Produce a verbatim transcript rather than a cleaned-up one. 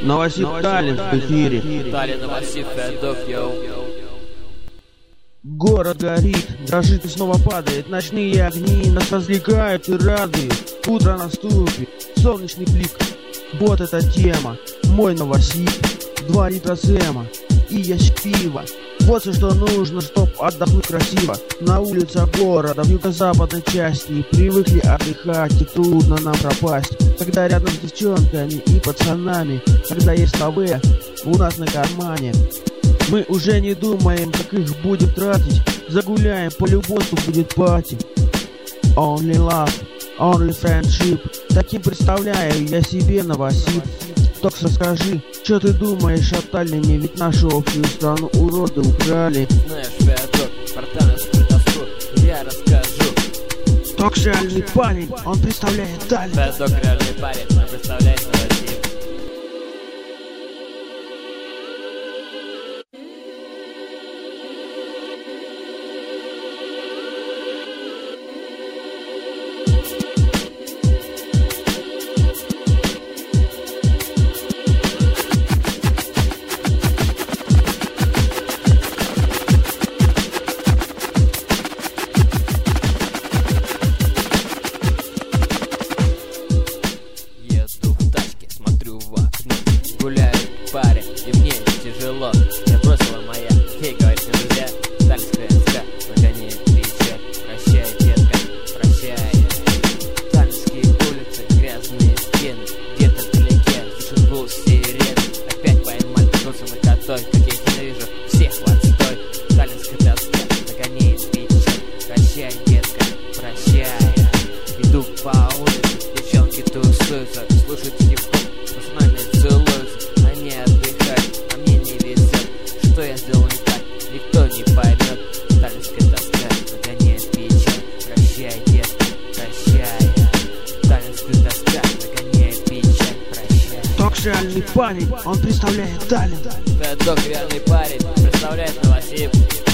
Новосиб Таллин в эфире. Таллин, Новосиб, Феодок, йоу. Город горит, дрожит и снова падает. Ночные огни нас развлекают и радуют. Утро наступит, солнечный блик. Вот эта тема, мой Новосиб. Два литра Сэма и ящик пива. Вот все, что нужно, чтоб отдохнуть красиво. На улицах города, в юго-западной части привыкли отдыхать, и трудно нам пропасть. Когда рядом с девчонками и пацанами, когда есть ЛВ у нас на кармане, мы уже не думаем, как их будем тратить. Загуляем, по-любому будет пати. Only love, only friendship. Таким представляю я себе Новосиб. Так расскажи, что ты думаешь о Таллине, ведь нашу общую страну уроды украли. Знаешь, Феодок, спартановскую тоску я расскажу. Ток реальный парень, он представляет Таллин. Феодок реальный парень, он представляет Новосиб. Гуляет парень, и мне тяжело. Я бросила моя, ей говорит мне друзья. Таллинская ска, нагоняет кричать. Прощай, детка, прощай. Таллинские улицы, грязные стены. Где-то вдалеке слышен гул сирены. Опять поймать бегутся на котой, как я их ненавижу, всех в отстой. Таллинская тоска, нагоняет кричать. Прощай, детка, прощай. Иду по улице, девчонки тусуются, слушают хип-хоп, с нами целуются. Они отдыхают, а мне не везет. Что я сделал не так, никто не поймет. Таллинская тоска нагоняет печаль. Прощай, детка, прощай. Таллинская тоска нагоняет печаль. Прощай. Ток реальный парень, он представляет Таллин. Феодок реальный парень, представляет Новосиб.